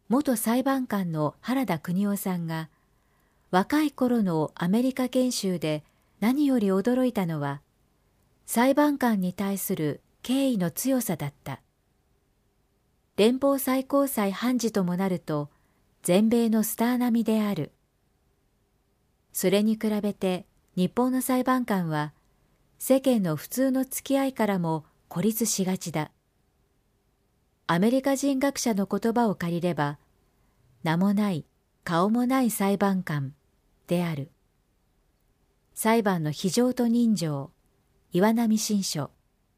元裁判官の原田邦夫さんが、若い頃のアメリカ研修で何より驚いたのは、裁判官に対する敬意の強さだった。連邦最高裁判事ともなると、全米のスター並みである。それに比べて日本の裁判官は、世間の普通の付き合いからも孤立しがちだ。アメリカ人学者の言葉を借りれば、名もない顔もない裁判官である。裁判の非情と人情、岩波新書。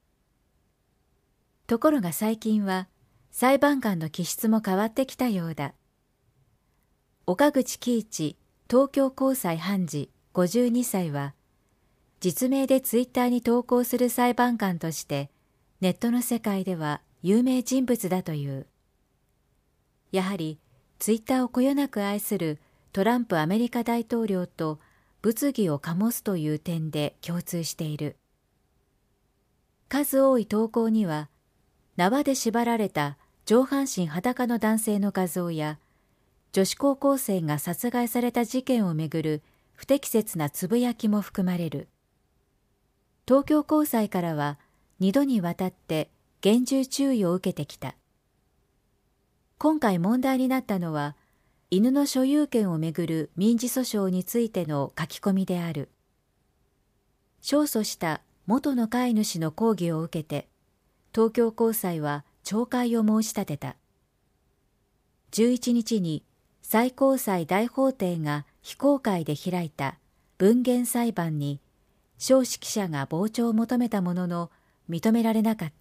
ところが最近は裁判官の気質も変わってきたようだ。岡口喜一東京高裁判事52歳は、実名でツイッターに投稿する裁判官としてネットの世界では有名人物だという。やはりツイッターをこよなく愛するトランプアメリカ大統領と物議を醸すという点で共通している。数多い投稿には、縄で縛られた上半身裸の男性の画像や、女子高校生が殺害された事件をめぐる不適切なつぶやきも含まれる。東京高裁からは2度にわたって厳重注意を受けてきた。今回問題になったのは、犬の所有権をめぐる民事訴訟についての書き込みである。勝訴した元の飼い主の抗議を受けて、東京高裁は懲戒を申し立てた。11日に最高裁大法廷が非公開で開いた分限裁判に、彰子記者が傍聴を求めたものの認められなかった。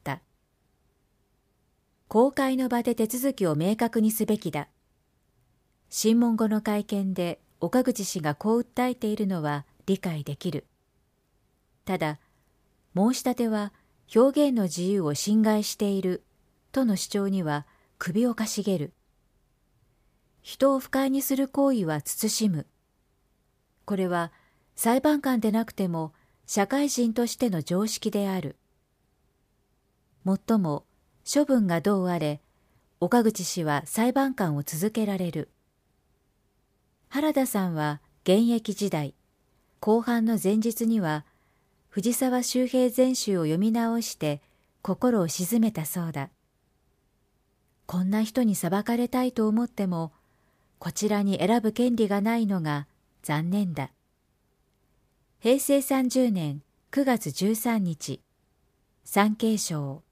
公開の場で手続きを明確にすべきだ。審問後の会見で岡口氏がこう訴えているのは理解できる。ただ、申し立ては表現の自由を侵害しているとの主張には首をかしげる。人を不快にする行為は慎む。これは裁判官でなくても社会人としての常識である。もっとも処分がどうあれ、岡口氏は裁判官を続けられる。原田さんは現役時代、公判の前日には藤沢周平全集を読み直して心を静めたそうだ。こんな人に裁かれたいと思っても、こちらに選ぶ権利がないのが残念だ。平成30年9月13日、産経省。